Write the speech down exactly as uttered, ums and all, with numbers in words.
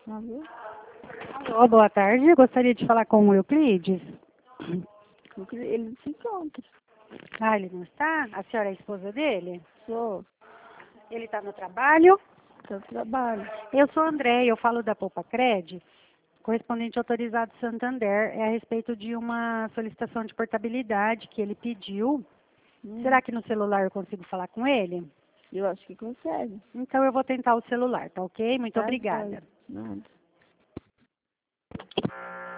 Alô? Alô, boa tarde. Eu gostaria de falar com o Euclides. Ele não se encontra. Ah, ele não está? A senhora é a esposa dele? Sou. Ele está no trabalho? Seu trabalho. Eu sou a André, eu falo da Poupa Cred, correspondente autorizado Santander. É a respeito de uma solicitação de portabilidade que ele pediu. Hum, Será que no celular eu consigo falar com ele? Eu acho que consegue. Então eu vou tentar o celular, tá ok? Muito Tá, obrigada. tá. Nada.